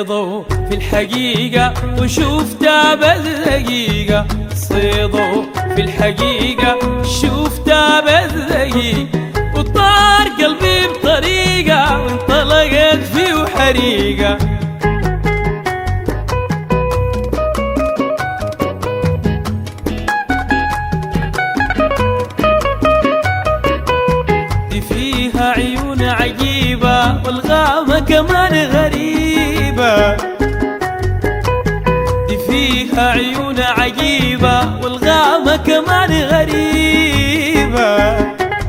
صيدوا في الحقيقة وشوفتها بالدقيقة، صيدوا في الحقيقة شوفتها بالدقيقة، وطار قلبي بطريقة وانطلقت فيه حريقة. دي فيها عيون عجيبة والغامة كمان غريبة، دي فيها عيون عجيبة والغامة كمان غريبة.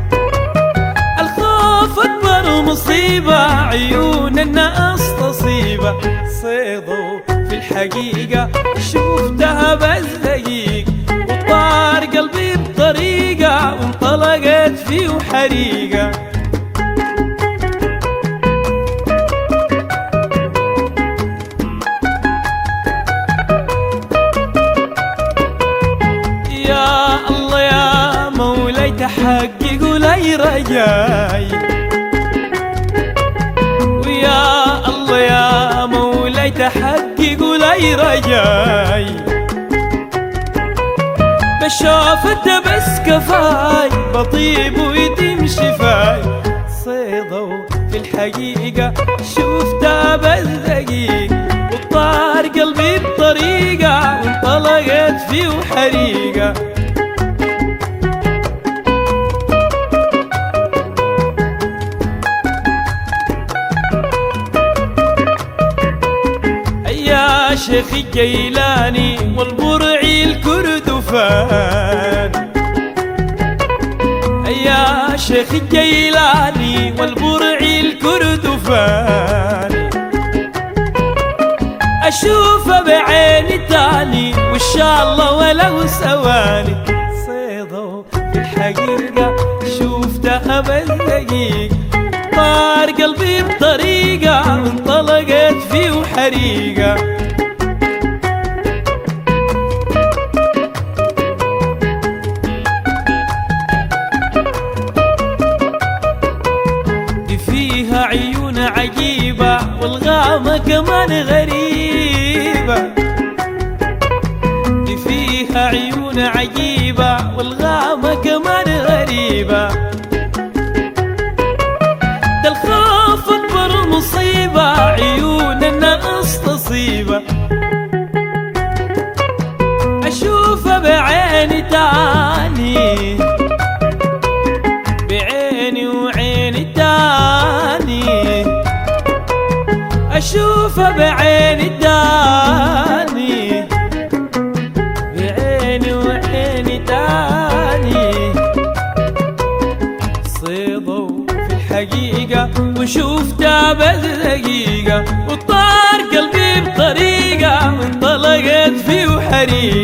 الخوف أكبر مصيبة عيون الناس تصيبة، صيدوا في الحقيقة شوفتها بالدقيق، وطار قلبي بطريقة وانطلقت فيه حريقة. يا الله يا مولاي تحقق لي رجاي، ويا الله يا مولاي تحقق لي رجاي. بشوفت بس كفاي بطيب ويتم شفاي، صيدوا في الحقيقة شوفتها بالدقيق، وطار قلبي بطريقة وانطلقت فيه حريقة. يا شيخ الجيلاني والبرعي الكردفان، يا شيخ الجيلاني والبرعي الكردفان، أشوفه بعيني تاني وإن شاء الله ولو ثواني. صيدوا في الحقيقة شوفتها بالدقيق، طار قلبي بطريقة وانطلقت فيه حريقة. دي فيها عيون عجيبة والغامة كمان غريبة، دي فيها عيون عجيبة والغامة كمان غريبة. ده الخوف أكبر مصيبة عيون الناس تصيبة، أشوفه بعيني تاني بعيني وعيني تاني، أشوفه بعيني تاني بعيني وعيني تاني. صيدوا في الحقيقة وشوفتها بالدقيقة، وطار قلبي بطريقة وانطلقت فيه حريقة.